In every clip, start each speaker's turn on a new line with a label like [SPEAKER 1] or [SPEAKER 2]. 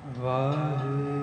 [SPEAKER 1] ਵਾਹਿ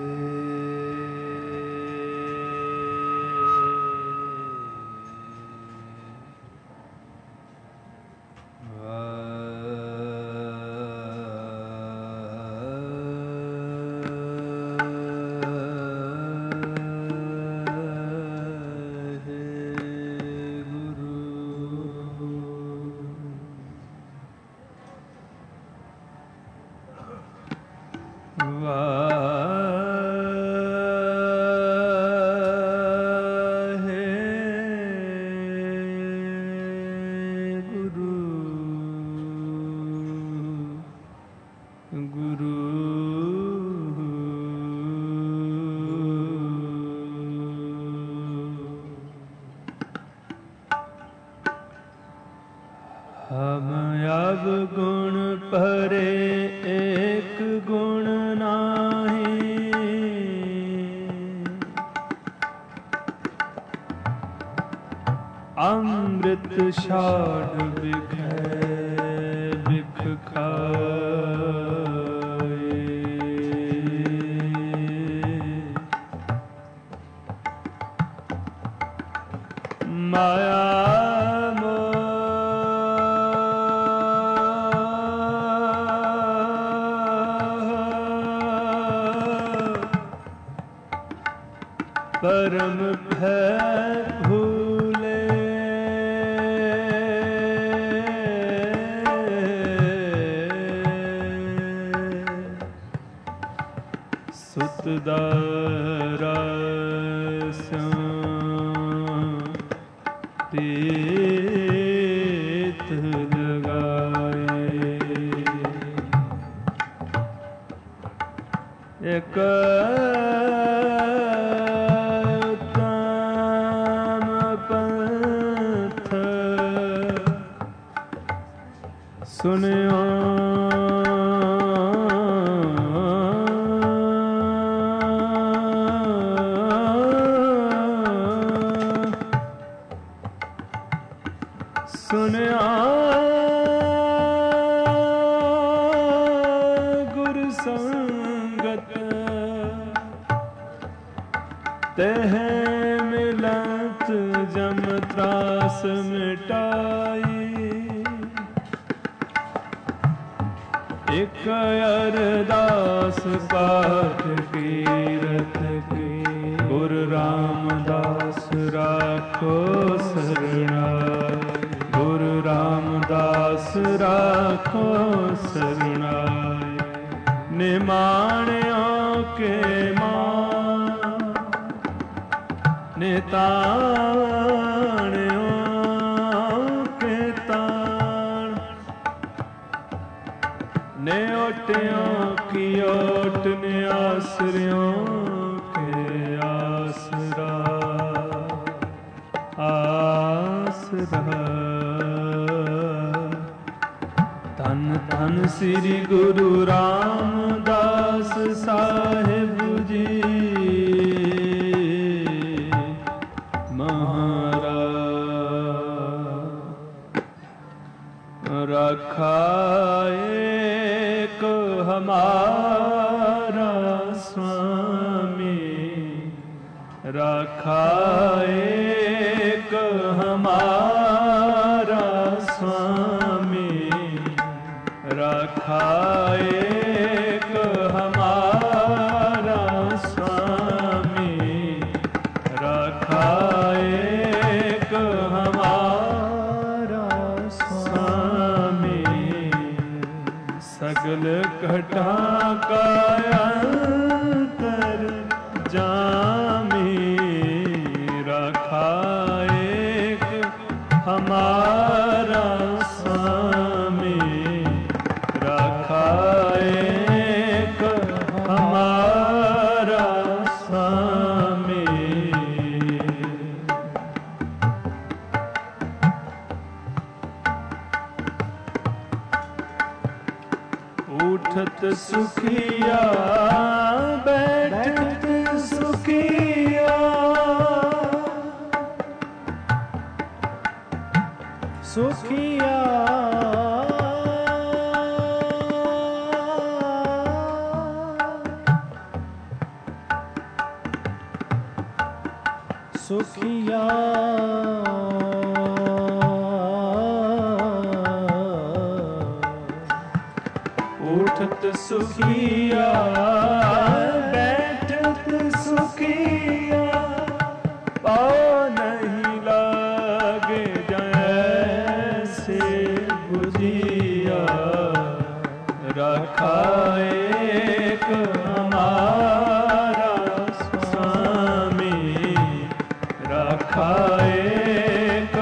[SPEAKER 1] हम अवगुण परे एक गुण नाही, अमृत छाड़ बिखै बिख खाए। माया परम भय भूले, सुत दारा तीत लगाए। एक सुनियो सुनिया गुरु संगत, तेह मिलत जम त्रास मिटाई। एक अरदास पाठ कीरत की, गुरु रामदास राखो सरनाई। गुरु रामदास राखो सरनाई। निमाणियों के मान, निताणियों के ताण, ने ओटियों की ओट, ने आसरियों के आसरा आसरा। धन धन श्री गुरु रामदास साहिब जी महाराज। रखाए को हमारा स्वामी, रखाए को हमारा स्वामी, रखाए को हमारा स्वामी, रखाए को हमारा स्वामी। सगल घटा का अंतर जामी, रखाए हमारा स्वामी, रखाए हमारा स्वामी। उठत सुखिया बैठत सुखिया, सुखिया सुखिया उठत सुखिया बैठत सुखिया पाँव नहीं लागे जैसे बुझिया रखा एक हमारा स्वामी रखा एक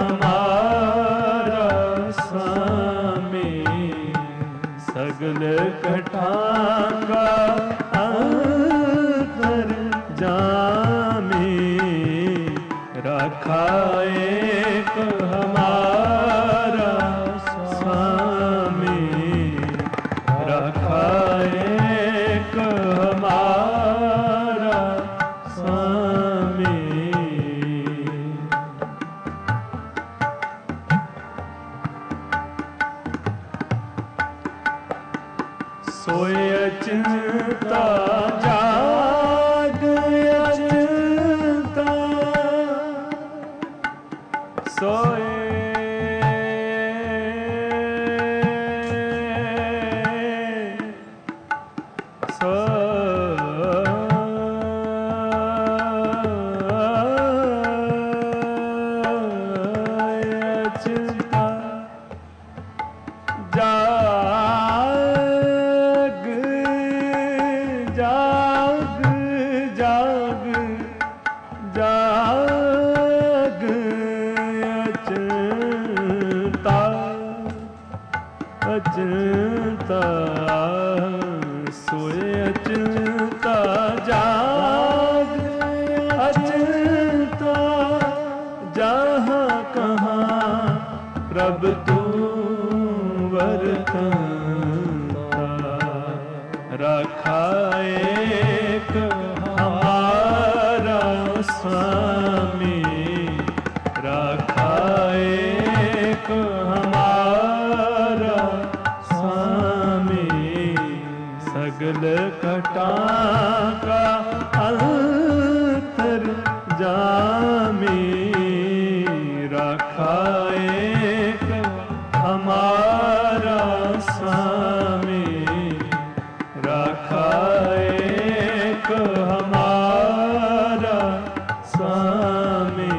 [SPEAKER 1] हमारा स्वामी सगल कटांगा अंतर जामी रखा एक हमारा स्वामी रखा एक हमारा स्वामी सोए अचिंता जाग अचिंता सोए अचिंता जाग जाग जाग जाग अचिंता अचिंता सोए अचिंता जाग अचिंता जहाँ कहाँ प्रभु तू वर्तनता रखा एक हमारा स्वामी रखा एक हमारा स्वामी सगल कटा का अंतर जामी रखा एक हमारा स्वामी रखा एक हमारा स्वामी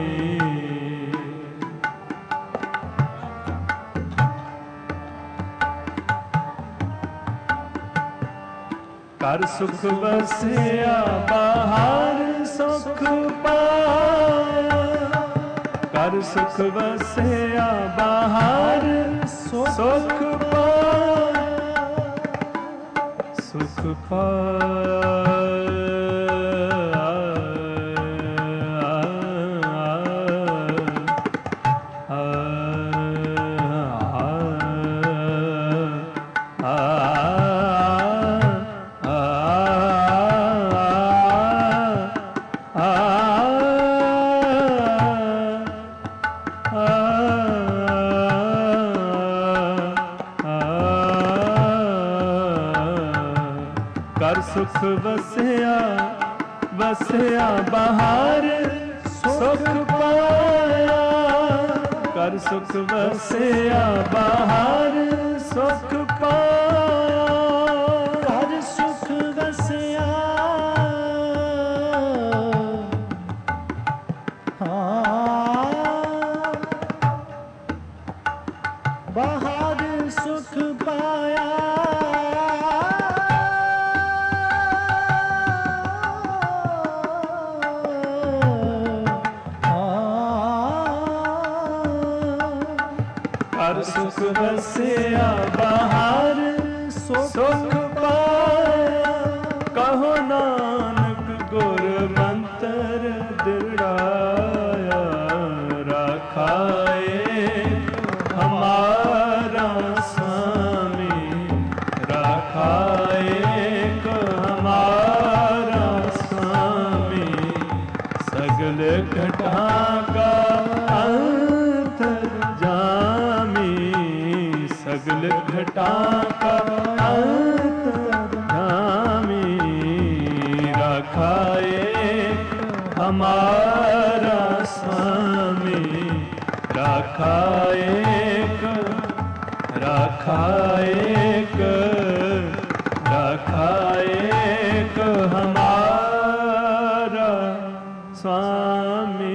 [SPEAKER 1] कर सुख बसिया बाहर सुख पाया कर सुख बसिया बाहर सुख पाया सुख कर सुख बसिया बसिया बाहर सुख पाया कर सुख बसिया बाहर सुख पाया कर सुख बसिया बाहर सुख पाया कर सुख बसिया बाहर सुख पाया कहो नानक गुर मंत्र दृढ़ाया रखा एक हमारा स्वामी रखा एक हमारा स्वामी सगल घटा का अंतर जामी सगल घटा का अंतर्यामी रखा एक हमारा एक, राखा एक, राखा एक हमारा स्वामी।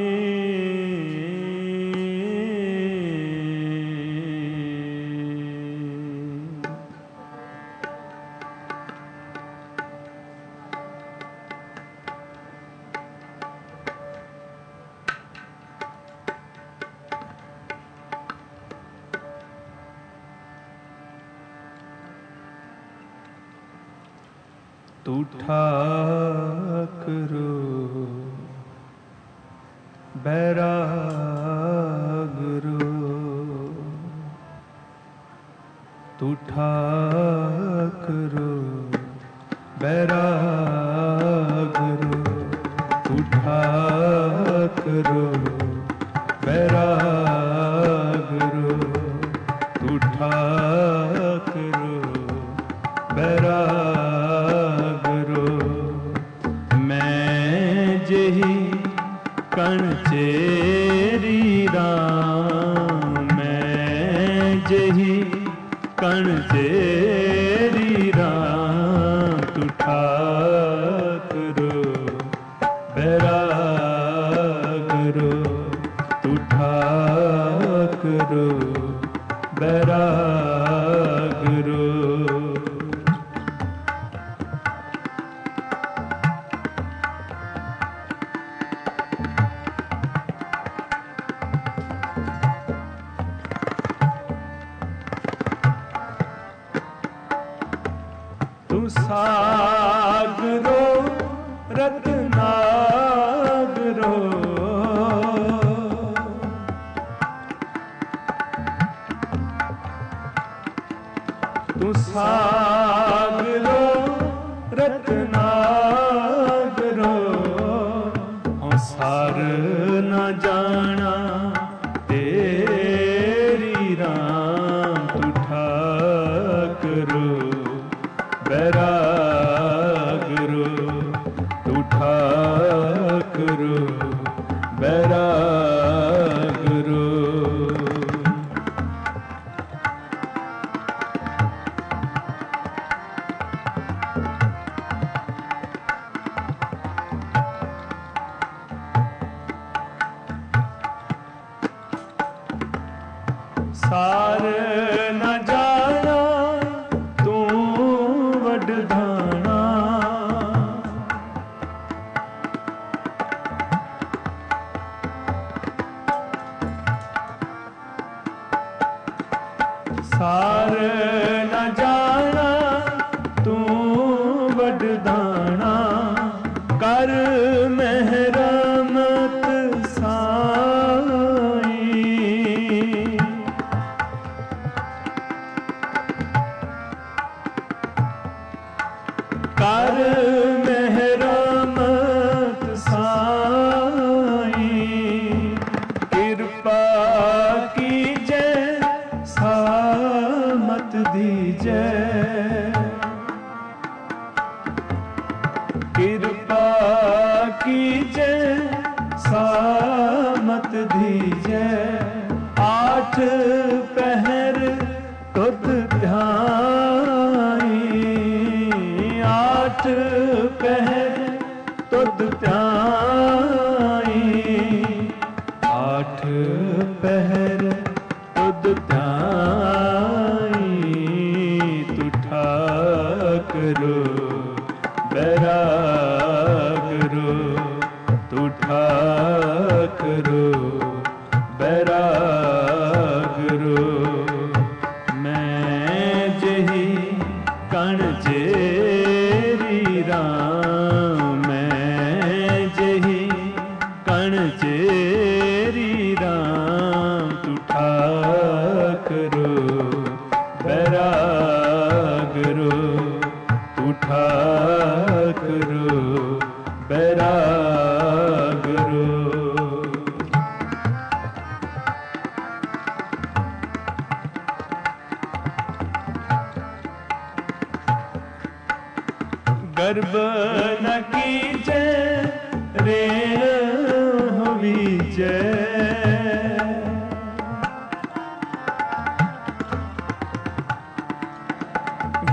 [SPEAKER 1] तू ठाकुरो बैरागरो, तू ठाकुरो बैरागरो, तू ठाकुरो बैरागरो, तू ठाकुरो बैरागरो। मैं जेहि कण चेरी राम, मैं जेहि कण चेरी राम, तू ठाकुरो बैरागरो, तू ठाकुरो बैरागरो। तू सागरो रत्नागरो, तू सागरो रत्नागरो। हम सार न जाना तेरी राम, तू ठाकुरो बैरागरो, तू ठाकुरो बैरागरो। सार न जाना तू वडधाना, सार न जाना तू वडधाना। कर मेहरमत साई, कर मेहरमत साई। कृपा कीजे सामत दीजे, कृपा कीजे सामत दीजे। आठ पहर तुध ध्याई, आठ पहर तुध ध्याई, आठ पहर तुध ध्याई। तू ठाकुरो बैरागरो, तू ठाकुरो बैरागरो। मैं जेहि कण चेरी राम, मैं जेहि कण चेरी राम, तू ठाकुरो बैरागरो, तू ठाकुरो बैरागरो। गर्भ न कीजे रे होवीजे,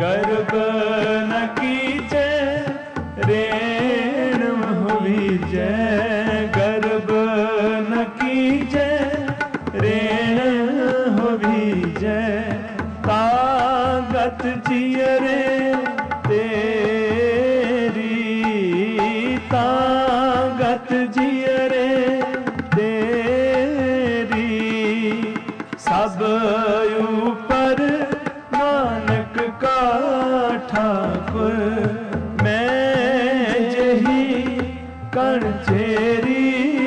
[SPEAKER 1] गर्भ न कीजे रेण होवीजे, गर्भ न कीजे रेण होवीजे, तागत जियरे तेरी, तागत जियरे तेरी, सब ऊपर नानक का ठाकुर, मैं जही कण चेरी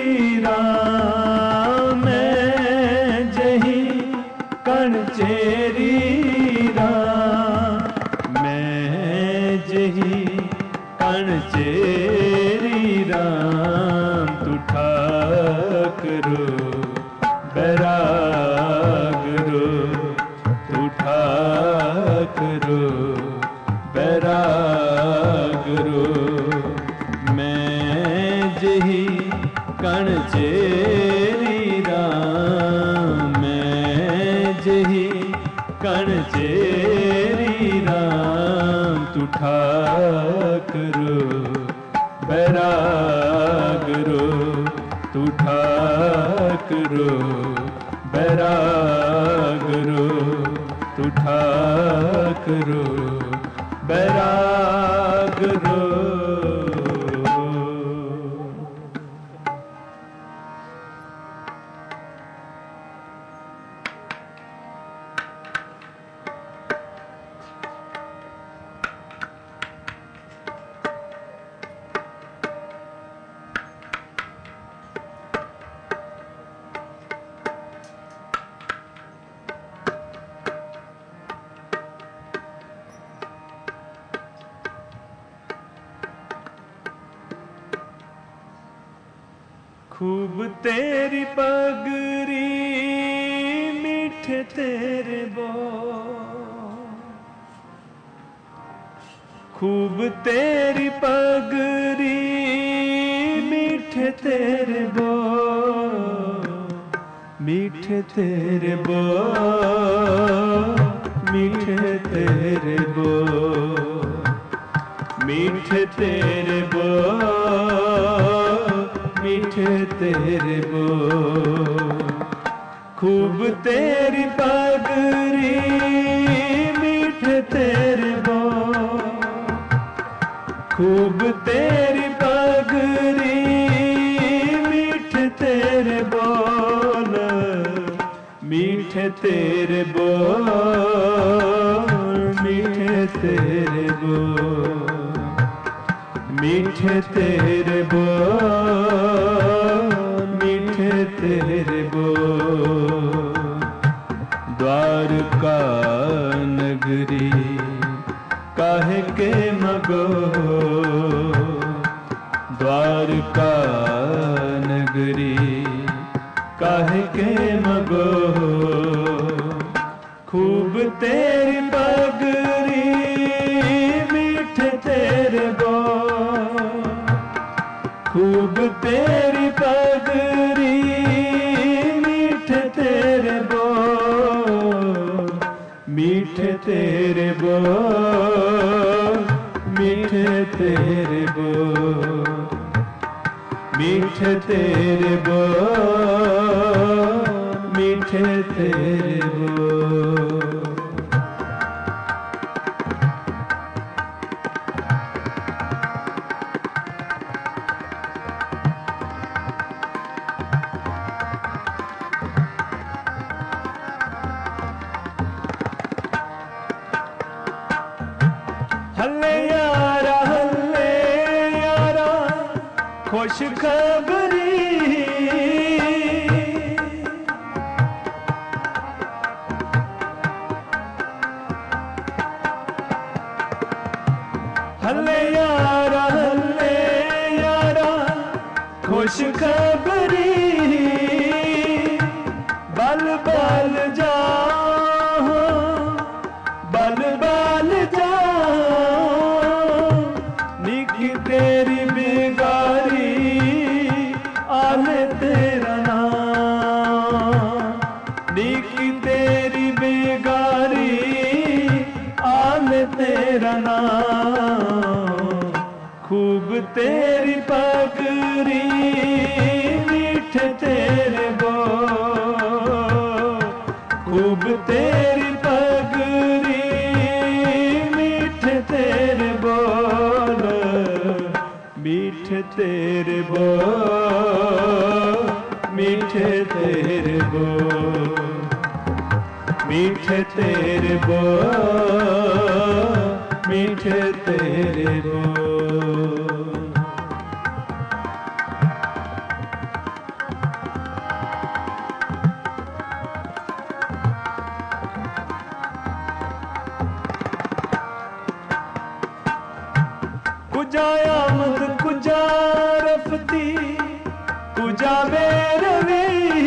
[SPEAKER 1] राम, मैं जही कण चेरी राम, मैं जही कण चेरी राम, तू ठाकुरो बैरागरो, तू ठाकुरो बैरागरो, मैं जही कण चेरी राम, मैं जही कण चेरी राम, तू ठाकुरो बैरागरो, तू ठाकुरो बैरागरो, तू ठाकुरो बैरागरो। खूब तेरी पगरी मीठे तेरे बोल, खूब तेरी पगरी मीठे तेरे बोल, मीठे तेरे बोल, मीठे तेरे बोल, मीठे तेरे बोल, मीठे तेरे बोल, खूब तेरी पगरी मीठे तेरे बोल, खूब तेरी पगरी मीठे तेरे बोल, मीठे तेरे बोल, मीठे तेरे बोल, मीठे तेरे बोल, मीठे तेरे बोल, द्वारका नगरी काहे के मगो, द्वारका नगरी काहे के मगो, खूब तेरी पगरी मीठे तेरे बोल, खूब तेरी पगरी मीठे तेरे बोल, मीठे तेरे बोल, मीठे तेरे बोल, मीठे तेरे बोल, मीठे तेरे बोल। हल्ले यारा खुश खबरी, हल्ले यारा खुश खबरी, बल बल जाओ, बल बल जाओ, निकी तेरी बिगारी आले तेरा नाम, निकी तेरी बिगारी आले तेरा तेरी पगरी मीठे तेरे बोल, खूब तेरी पगरी मीठे तेरे बोल, मीठे तेरे बोल, मीठे तेरे बोल, मीठे तेरे बोल, मीठे तेरे बोल। कुजा आमद कुजा रफती कुजा बेरवी,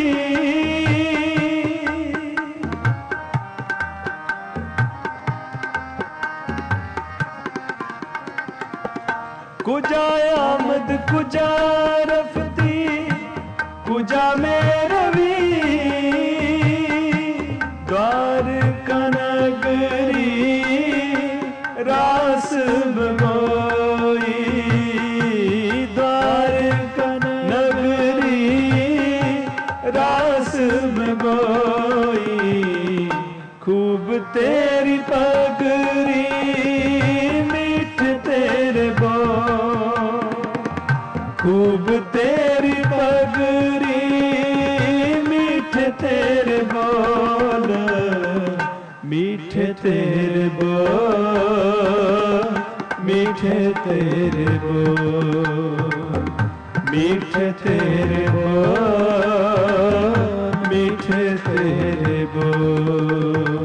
[SPEAKER 1] कुजा आमद कुजा रफती कुजा मेरवी, द्वारका नगरी रास बगोई, द्वारका नगरी रास बगोई, खूब तेरी पगरी मीठे तेरे बोल, खूब तेरी पगरी मीठे तेरे बोल, मीठे तेरे बोल, मीठे तेरे बोल, मीठे तेरे बोल, मीठे तेरे बोल।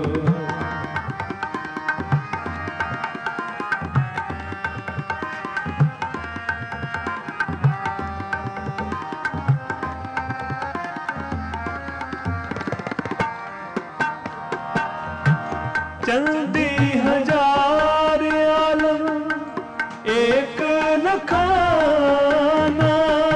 [SPEAKER 1] चंदी हजार आलम एक लखाना,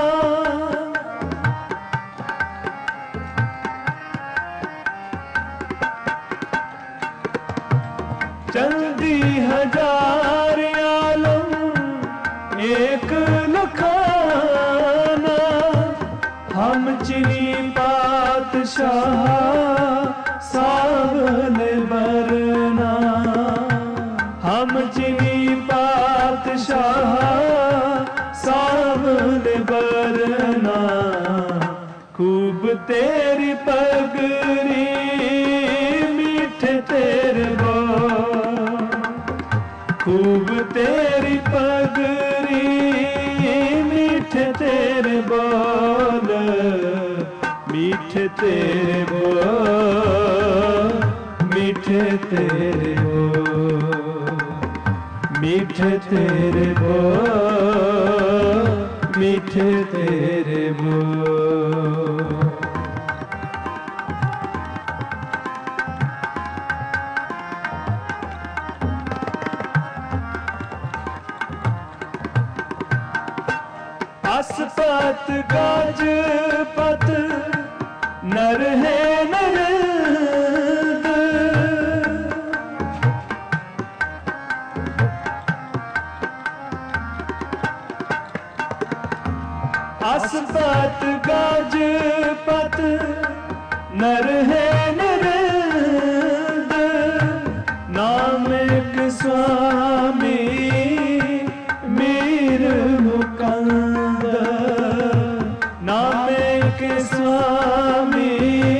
[SPEAKER 1] चंदी हजार आलम एक लखाना, हम चिनी पातशाह सावन बरना, हम चिनी पातशाह सावन बरना, खूब तेरी पगरी मीठे तेरे बोल, खूब तेरी पगरी मीठे तेरे बोल, मीठे तेरे बोल, मीठे तेरे बोल, मीठे तेरे बोल, मीठे तेरे बोल। असपत गजपत नर है नरद, असपत गजपत नर है नरद, नाम एक स्वामी मीर मुकंद, नाम एक स्वामी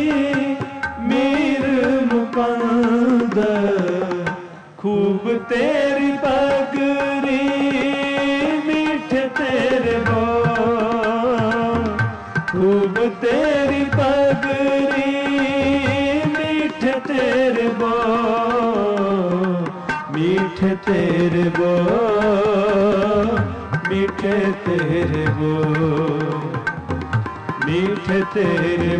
[SPEAKER 1] मीर मुकंद, खूब तेरी पगरी मीठे तेरे बोल, खूब तेरी पगरी मीठे तेरे बोल, मीठे तेरे बोल, मीठे तेरे बोल, मीठे तेरे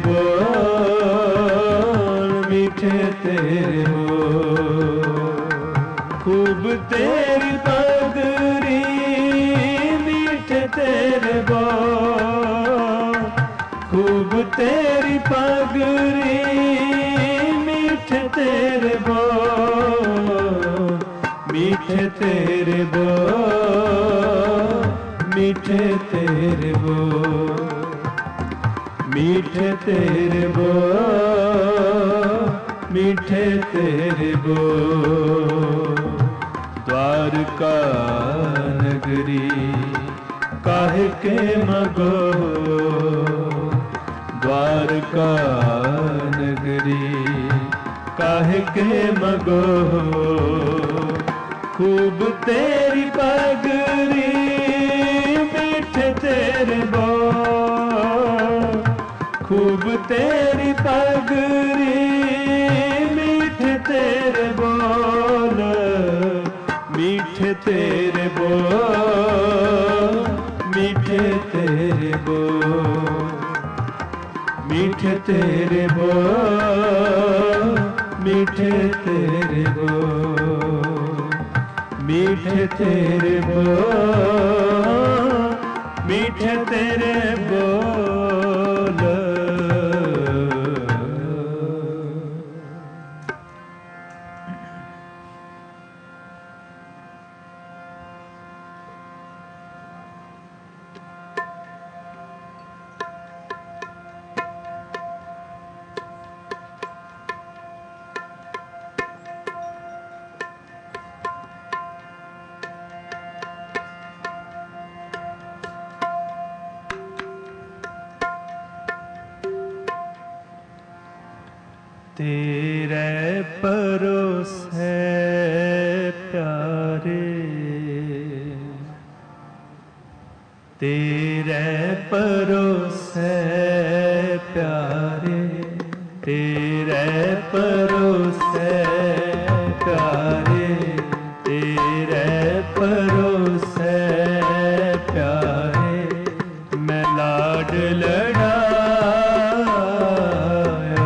[SPEAKER 1] बोल, मीठे तेरे बोल, खूब तेरी पगरी मीठे तेरे बोल, खूब तेरी पगरी मीठे तेरे बोल, मीठे तेरे बोल, मीठे तेरे बोल, मीठे तेरे बोल, मीठे तेरे बोल। द्वारका नगरी काहे के मगो, द्वारका नगरी काहे के मगो। खूब तेरी पगरी मीठे तेरे बोल, खूब तेरी पगरी मीठे तेरे बोल, मीठे तेरे बोल, मीठे तेरे बोल, मीठे तेरे बोल, मीठे तेरे बोल, मीठे तेरे बोल, मीठे तेरे बोल। तेरे परोस है प्यारे, तेरे परोस है प्यारे, तेरे परोस है प्यारे, तेरे परोस है प्यारे। मैं लाड लड़ाया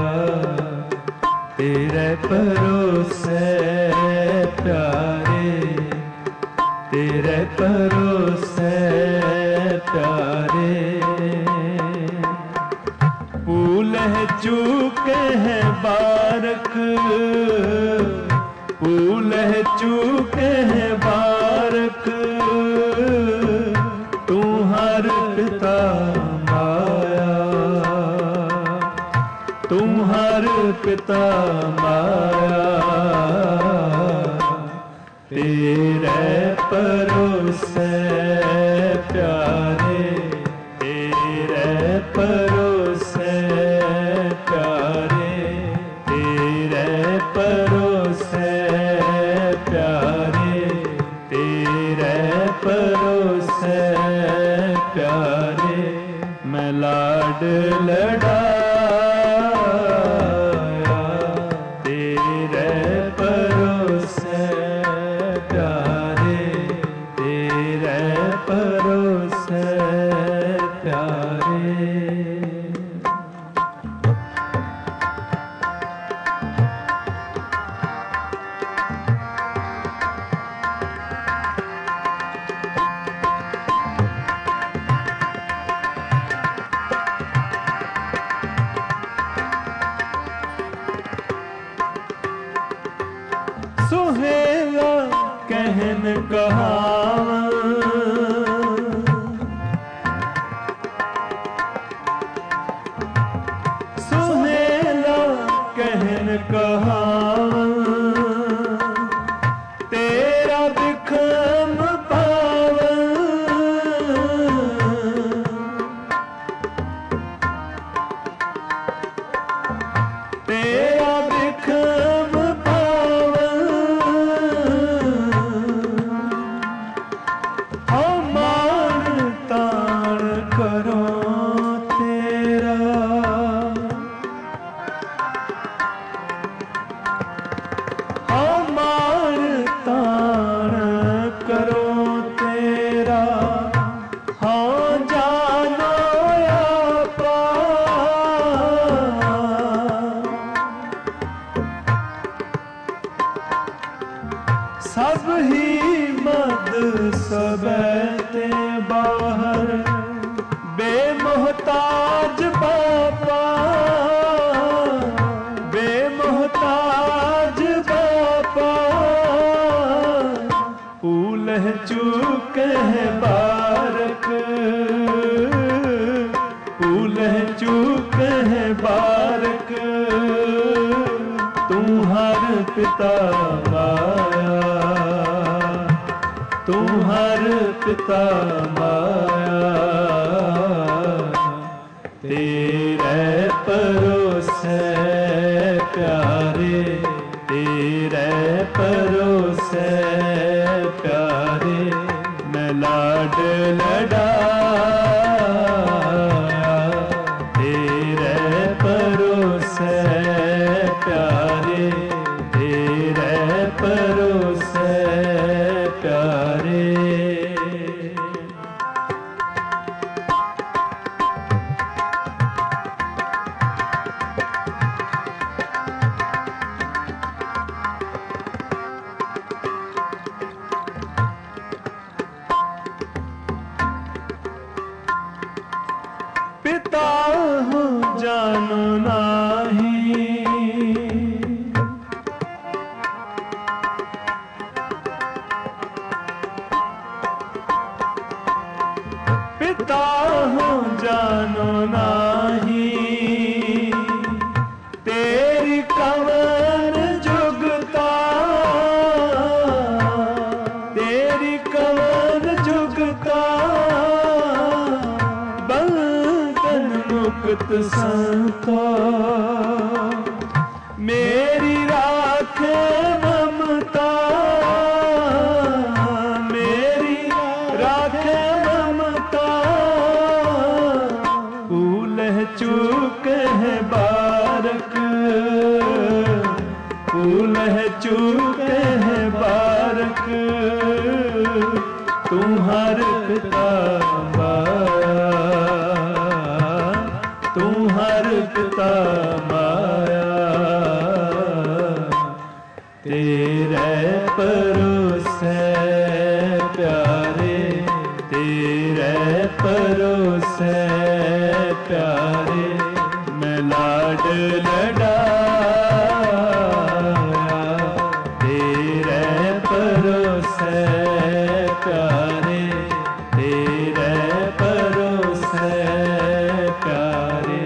[SPEAKER 1] तेरे परोस है प्यारे, तेरे परोस है प्यारे। फूल है चूके हैं बारक, फूल है चूके हैं बारक। तू हर पिता माया, तुम्हार पिता माया। तेरे परोस है प्यारे, तेरे परोस है प्यारे, तेरे परोस है प्यारे, तेरे परोस है प्यारे। मैं लाड लड़ा तेरे परोस है प्यारे, तेरे परोस है प्यारे। सुहेला कहन कहावत, सुहेला कहन कहावत। तेरा बिखम पावन, तेरा बिखम सब ही मद सबैते बाहर, बेमोहताज बापा, बेमोहताज बापा। फूल चूके हैं बारक, पिता माया, तुम्हार पिता माया, तेरे परोसे प्यारे, तेरे परोसे प्यारे, मैं लाड लड़ाया, तेरे परोसे प्यारे, तेरे परोसे प्यारे। पिता हूँ जानो नाही, पिता हूँ जानो नाही, तेरी कवन जुगता, तेरी कवन जुगता, मुक्त संतो मेरी राखे ममता, मेरी राखे ममता, फूल चूक है बारक, फूल चूक है बारक, तुम्हार पिता माया, तुम्हार पिता माया, तेरे परोसे प्यारे, तेरे परोसे प्यारे, मैं लाड लड़ाया, तेरे परोसे प्यारे, तेरे परोसे प्यारे।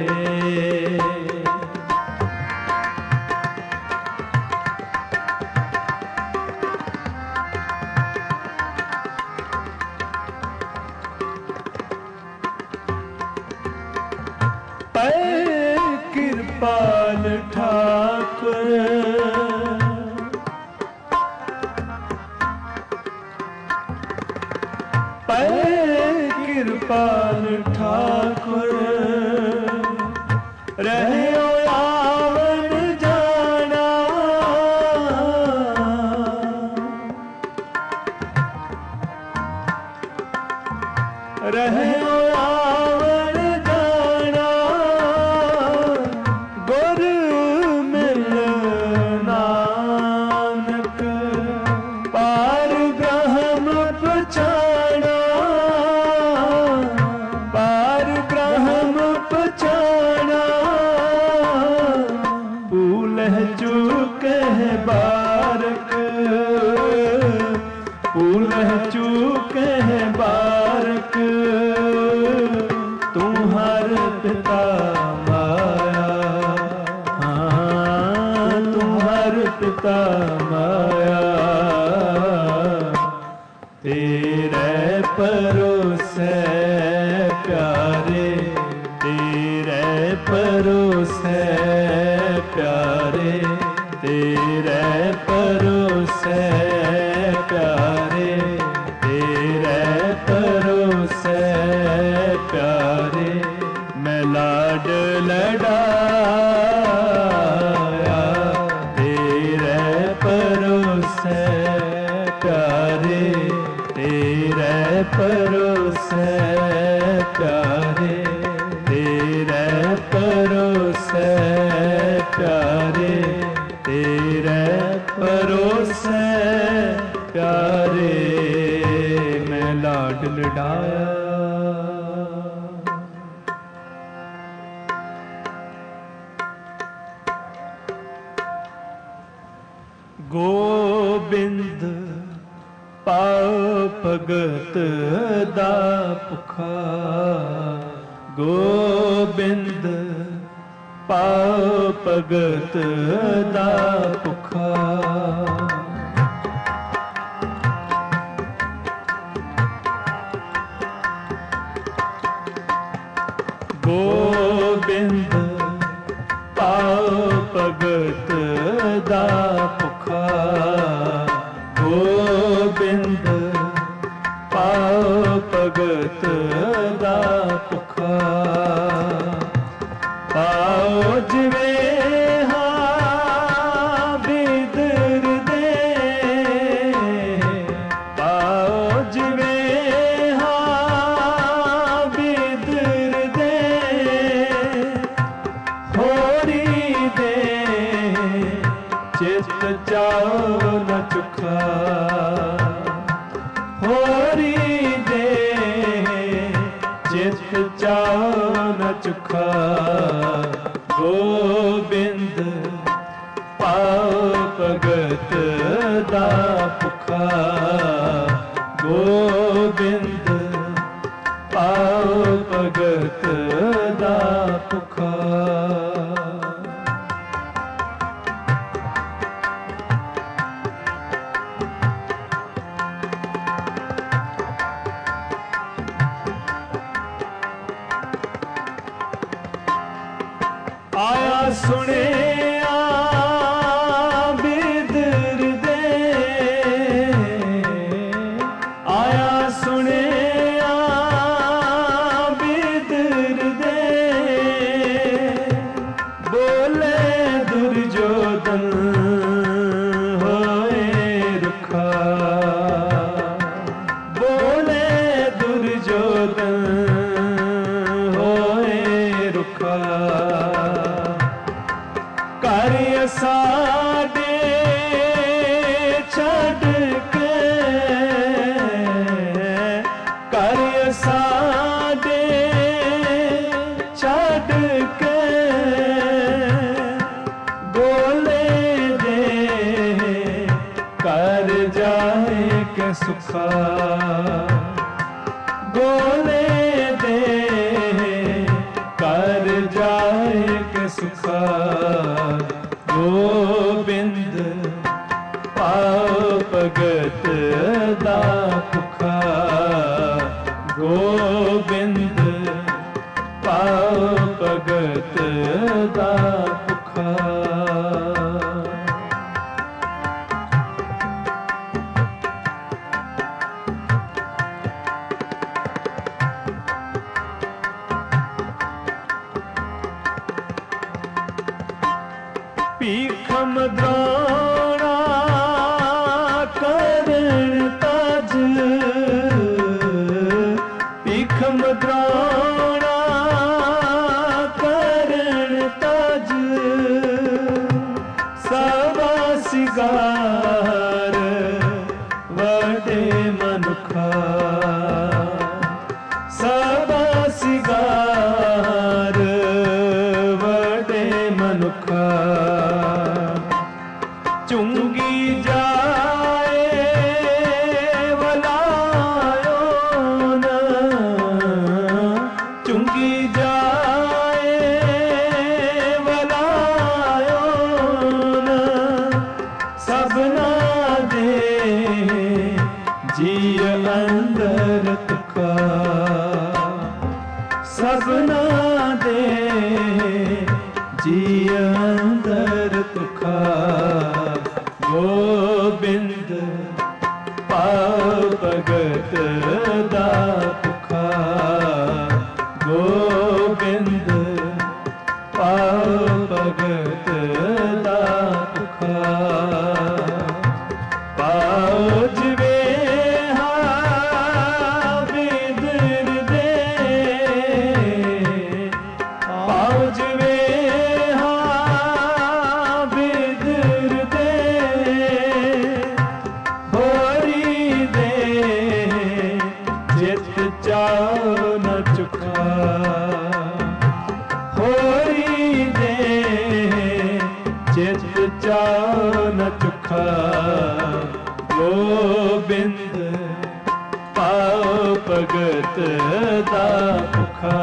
[SPEAKER 1] कृपाल ठाकुर, कृपाल ठाकुर, रहे आवन जाना, रहे आवन जाना, गुर मिल नानक, पार ब्रह्म पछाना, पार ब्रह्म पछाना, फूल चूक है बारक, फूल चूक है बारक, तुम्हार पिता माया, हाँ तुम्हार पिता माया, तेरे परोसे प्यारे, तेरे परोसे प्यारे, तेरे परोसे प्यारे, तेरे परोसे प्यारे, मैं लाड लड़ाया, तेरे परोसे प्यारे, तेरे परोसे प्यारे, तेरे परोसे प्यारे, तेरे परोसे प्यारे, मैं लाड लड़ाया। गोबिंद पाओ भगत दा भुखा, गोबिंद पाओ भगत दा भुखा, ਗੋਬਿੰਦ ਪਾਉ ਭਗਤ ਦਾ ਭੁਖਾ, ਗੋਬਿੰਦ ਪਾਉ ਭਗਤ ਦਾ ਭੁਖਾ, ਪਾਉ ਜਿਵੇਂ ਚਾਉ ਨ ਚੁਖਾ, ਹੋਰੀ ਦੇ ਚਿਤ ਚਾਉ ਨ ਚੁਖਾ, ਗੋਬਿੰਦ ਪਾਉ ਭਗਤ ਦਾ ਭੁਖਾ, ਗੋਬਿੰਦ ਪਾਉ ਭਗਤ ਦਾ ਭੁਖਾ। ਆਇਆ ਸੁਣਿਆ ਬਿਦਰ ਦੇ, ਆਇਆ ਸੁਣਿਆ ਬਿਦਰ ਦੇ, ਬੋਲੇ ਦੁਰਜੋਧਨ ਹੋਏ ਰੁਖਾ, ਬੋਲੇ ਦੁਰਜੋਧਨ ਹੋਏ ਰੁਖਾ, ਘਰ ਸਾਡੇ ਛੱਡ ਕੇ, ਘਰ ਸਾਡੇ ਛੱਡ ਕੇ, ਗੋਲੇ ਦੇ ਘਰ ਜਾਏ ਕੇ ਸੁਖਾ, ਗੋਲੇ ਦੇ ਘਰ ਜਾਏ ਕੇ ਸੁਖਾ, ਗੋਬਿੰਦ ਪਾਉ ਭਗਤ ਦਾ ਭੁਖਾ, ਗੋਬਿੰਦ ਪਾਉ ਭਗਤ ਦਾ ਭੁਖਾ। ਭੀਖਮ ਦ੍ਰੋਣਾ ਕਰਨ ਤਜ, ਭੀਖਮ ਦ੍ਰੋਣਾ ਕਰਨ ਤਜ, ਸਭਾ ਸਿਗਾਰ ਵਡੇ ਮਨੁਖਾ, ਸਭਾ ਸਿਗਾਰ ਵਡੇ ਮਨੁਖਾ, ਚੁੰਗੀ ਜਾਏ ਵਲਾਇਓ ਨ, ਚੁੰਗੀ ਜਾਏ ਵਲਾਇਓ ਨ, ਸਭਨਾ ਦੇ ਜੀ ਅੰਦਰ ਤੁਖਾ, ਸਭਨਾ ਦੇ ਜੀ ਅੰਦਰ ਤੁਖਾ, ਗੋਬਿੰਦ ਪਾਉ ਭਗਤ ਦਾ ਭੁਖਾ, ਗੋਬਿੰਦ ਪਾਉ ਭਗਤ ਦਾ ਭੁਖਾ, ਪਾਉ ਜਿਵੇਂ ਬਿਦਰ ਦੇ, ਪਾਉ ਜਿਵੇਂ ਬਿਦਰ ਦੇ, ਹੋਰੀ ਦੇ ਚਿਤ ਚਾਉ ਨ ਚੁਖਾ, ਹੋਰੀ ਦੇ ਚਿਤ ਚਾਉ ਨ ਚੁਖਾ, ਗੋਬਿੰਦ ਪਾਉ ਭਗਤ ਦਾ ਭੁਖਾ,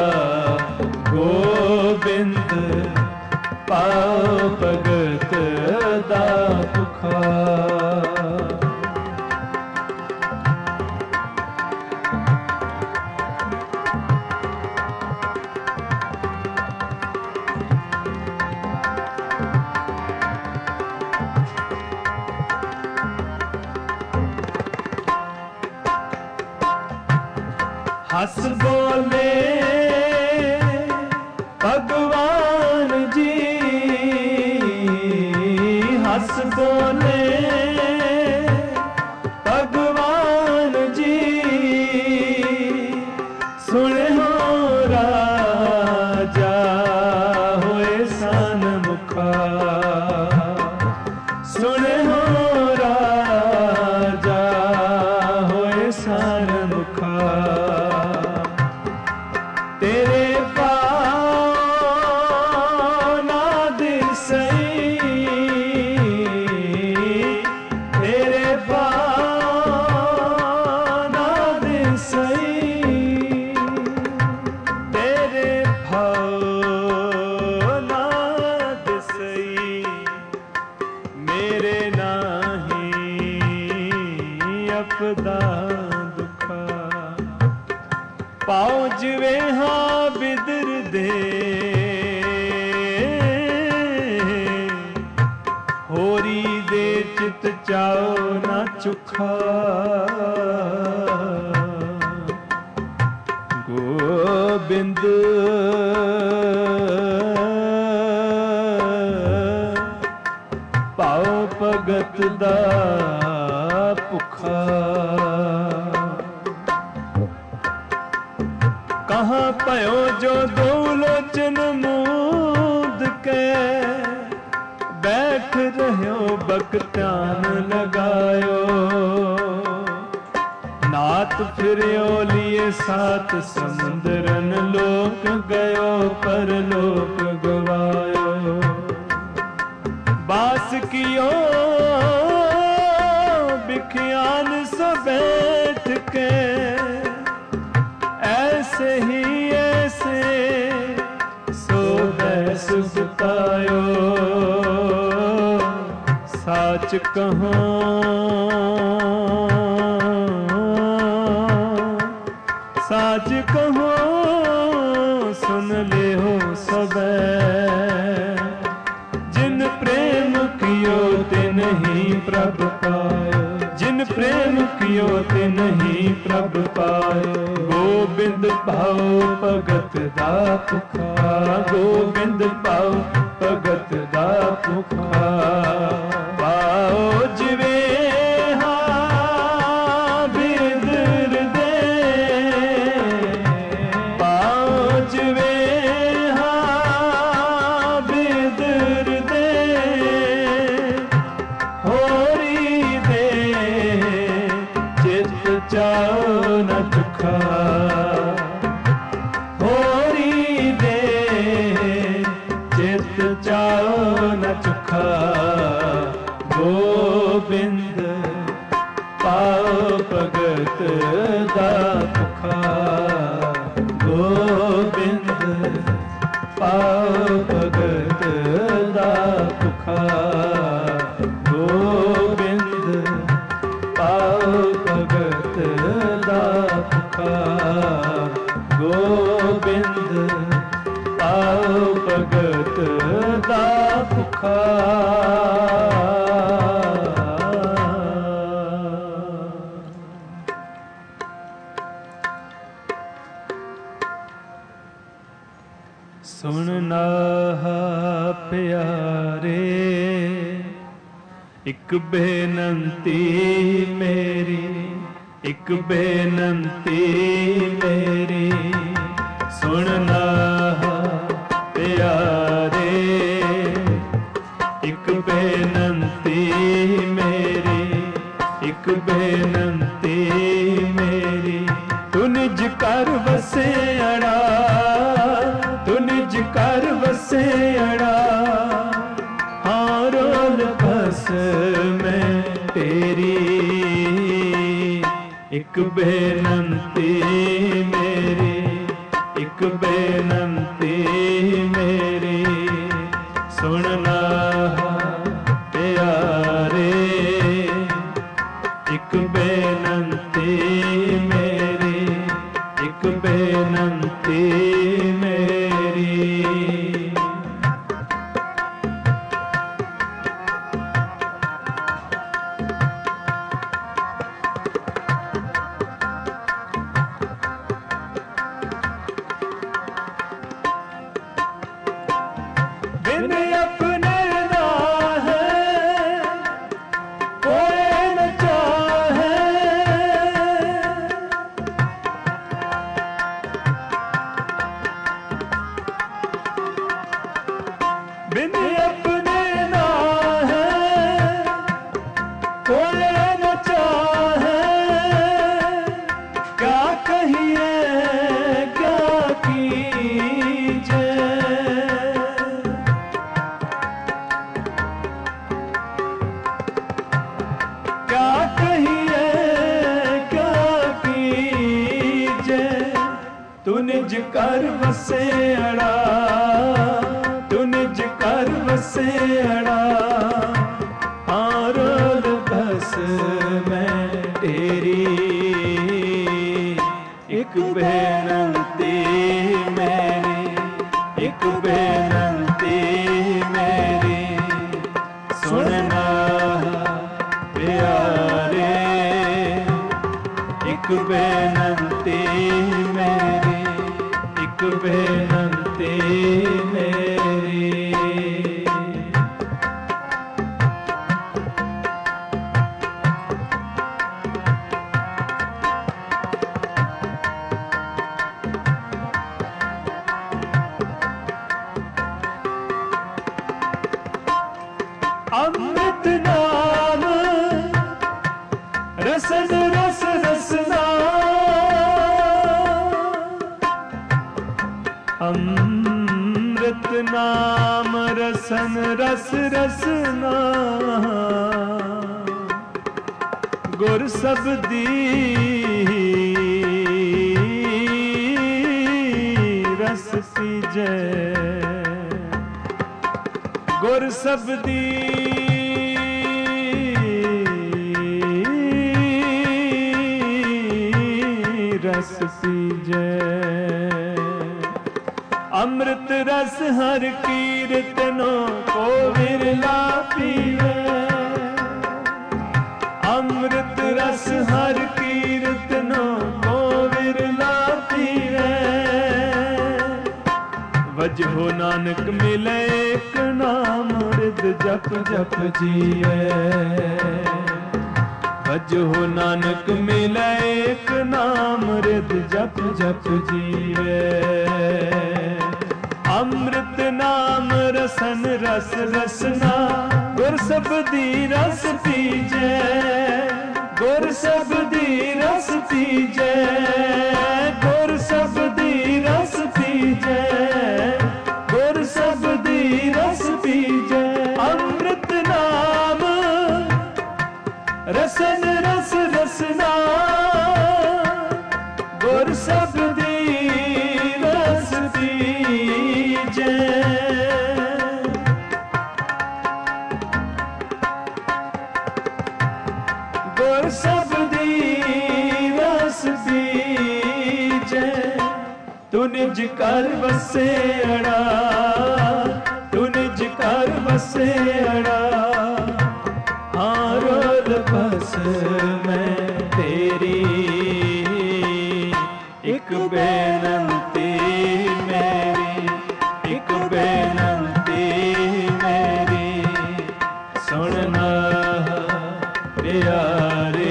[SPEAKER 1] ਗੋਬਿੰਦ ਪਾਉ ਭਗਤ ਦਾ ਭੁਖਾ। हंस बोले भगवान जी, हंस बोले भगवान जी, सुने हो राजा होए सन्मुखा, सुने हो राजा होए सन्मुखा, तेरे पाँव ना दिसई, तेरे पाँव ना दिसई, तेरे भाव ना दिसई, मेरे नाही अपदा दुखा, पाओ जिवे हाँ बिदर दे, होरी दे चित चाओ ना चुखा, गोबिंद पाओ भगत दा भुखा, कहाँ पयो जो दो लोचन मूंद के, बैठ रह्यो बख्त्यान लगायो, नात फिर्यो लिए सात समुंदरन, लोक गयो पर लोक गवायो, बास कियो बिखियान सो बैठ के, ऐसे ही ऐसे सो बैस सुतायो, साच कहो साच कहो सुन ले हो सबे, जिन प्रेम कियो तिन ही प्रभ पायो, जिन प्रेम कियो तिन ही प्रभ पायो, गोबिंद भाओ भगत दा भुखा, गोबिंद भाओ भगत दा भुखा, पाओ जिवे हाँ बिदर दे, पाओ जिवे हाँ बिदर दे, होरी दे चित चाओ न चुखा, होरी दे चित चाओ न चुखा, गोबिंद पाओ भगत दा भुखा, गोबिंद पाओ भगत दा भुखा, गोबिंद पाओ भगत दा भुखा, गोबिंद पाओ भगत दा भुखा। सुनना प्यारे एक बेनंती मेरी, एक बेनंती मेरी, सुनना प्यारे एक बेनंती मेरी, एक बेनंती मेरी, तू निज कर वसे अड़ा, तू निज कर वसे अड़ा, हाँ रोल बस में तेरी, एक बेनंती मेरी, एक बेनंती मेरी, सुनना प्यारे एक बेनंती मेरी, एक बेनंती मेरी। कहिए क्या कीजे, क्या कहिए क्या कीजे। तू निज कर बसे अड़ा, तू निज कर बसे अड़ा, आरोल बस मैं तेरी। एक बेनती मेरी, एक बेनती मेरी, सुनना प्यारे। एक बेनती मेरी, एक बेनती मेरी। अमृत नाम रसन रस रसना, अमृत नाम रसन रस रसना। गुर सबदी रस सीजे, गुर सबदी रस सीजे। अमृत रस हर कीर्तनो को विरला पीवे, अमृत रस हर कीर्तनो को विरला पीवे। वजहो नानक मिले एक नाम, रिद जप जप जीवे। वजहो नानक मिले एक नाम, रिद जप जप जीवे। अमृत नाम रसन रस रसना, गुर सबदी रस पीजे, गुर सबदी रस पीजे, गुर सबदी रस पीजे, गुर सबदी रस पीजे। अमृत नाम रसन रस रसना, गुर सबदी रस पीजे। गुर सबदी रस पीजे। तू निज कर बसे अड़ा, तू निज कर बसे अड़ा, आरोल बस मैं तेरी। एक बेनती मेरी, एक बेनती मेरी, सुनना प्यारे।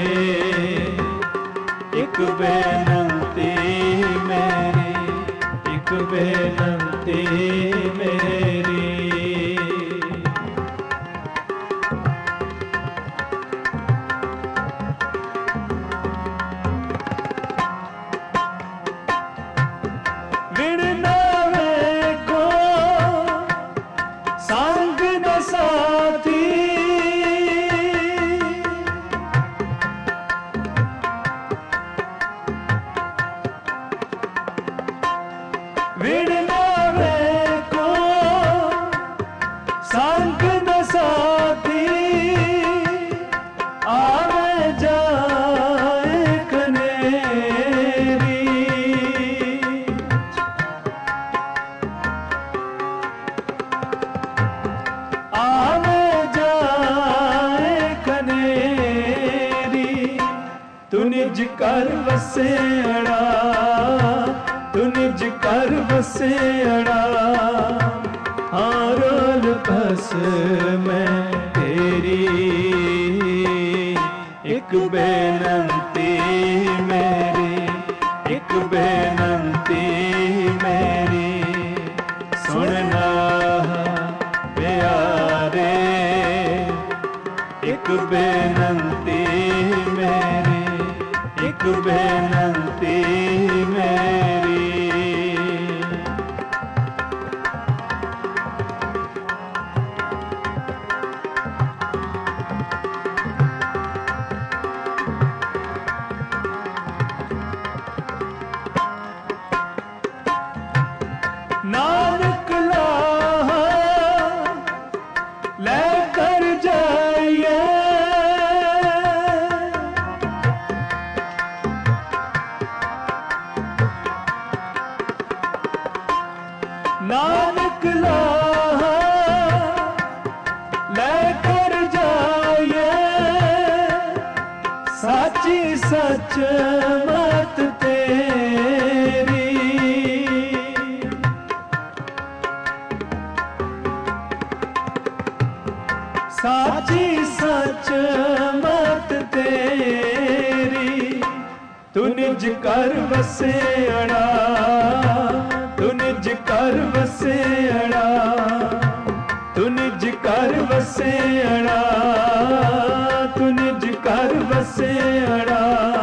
[SPEAKER 1] एक बेनती मेरी, एक बेनती मेरी। तू निज कर बसे अड़ा, तू निज कर बसे अड़ा, आरोल बस मैं तेरी। एक बेनती मेरी, एक बेनती मेरी, सुनना प्यारे। एक बेनती मेरी, एक एक बेनती मेरी। नानक लाहा लेकर जाइए, नानक लाहा लेकर जाइए, साची सच मत तेरी। साची सच मत तेरी, तू निज कर वसेड़ा, तू निज कर वसेड़ा, तू निज कर वसेड़ा, तू निज कर वसेड़ा।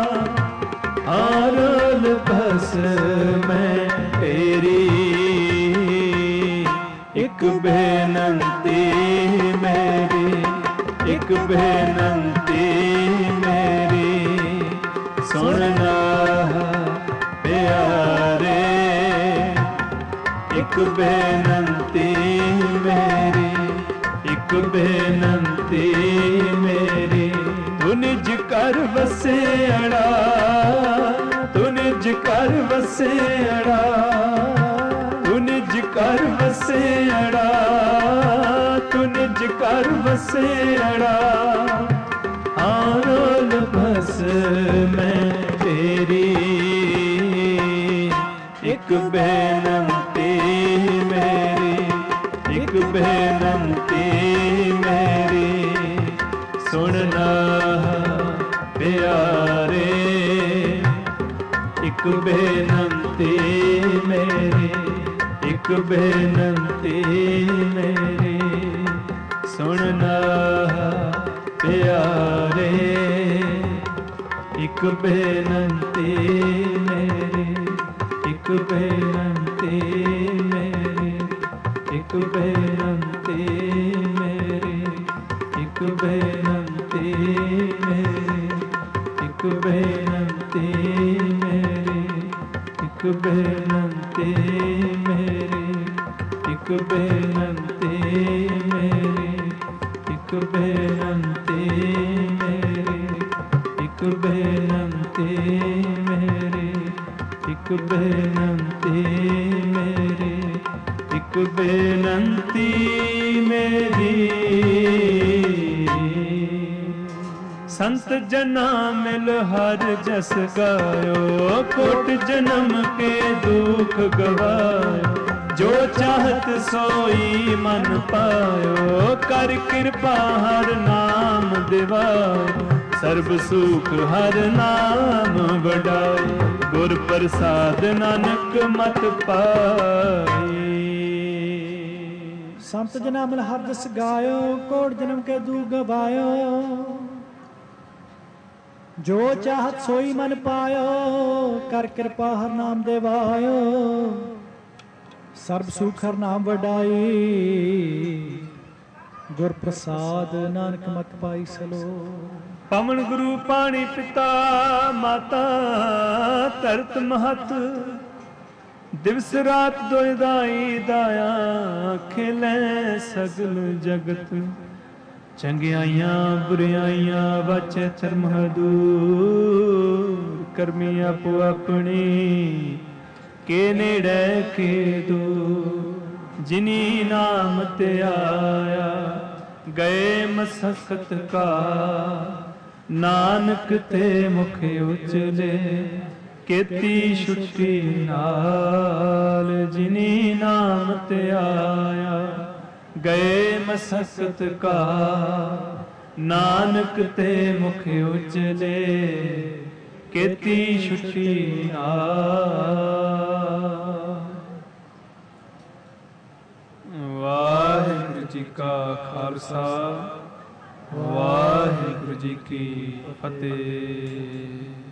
[SPEAKER 1] आरोल बस मैं तेरी, एक बेनती मेरी, एक बेनती मेरी, सुनना प्यारे। एक बेनती मेरी, एक बेनती मेरी, तू निज कर वसेड़ा, तू निज कर वसेड़ा, तू निज कर वसेड़ा, तू निज कर वसेड़ा। आरोल बस मैं तेरी, एक बेनती मेरी, एक बेनती मेरी, सुनना प्यारे। एक बेनती मेरी, एक बेनती मेरी, सुनना प्यारे। एक बेनती मेरी, एक बेनती मेरी, एक बेनती मेरी, एक बेनती मेरी, एक बेनती मेरी, एक बेनती मेरी, एक बेनती मेरी, एक बेनती मेरी, एक बेनती मेरी, एक बेनती मेरी, एक बेनती मेरी। संत जना मिल हर जस गायो, कोट जन्म के दुख गवायो, जो चाहत सोई मन पायो, कर कृपा हर नाम दिवायो, सर्ब सुख हर नाम वडाई, गुर प्रसाद नानक मत पाई।
[SPEAKER 2] संत जना मिल हर जस गायो, कोट जन्म के दुख गवायो, जो चाहत सोई मन पायो, कर कृपा हर नाम देवायो, सर्ब सुख हर नाम वडाई, गुर प्रसाद नानक मत पाई सलो।
[SPEAKER 1] पवन गुरु पानी पिता माता धरत महत, दिवस रात दोयदाई दाया, खिले सगल जगत, चंगियाइयां बुरियाइयां वाचे धर्म दूर, करमी आपो अपनी के नेड़े के दूर। जिनी नाम ते आया गए मसकत का, नानक ते मुख उचले केती छुट्टी नाल। जिनी नाम ते आया गए मसकत का, नानक ते मुख उचले केती छुट्टी वाहिगुरु जी का खालसा, वाहिगुरु जी की फतेह।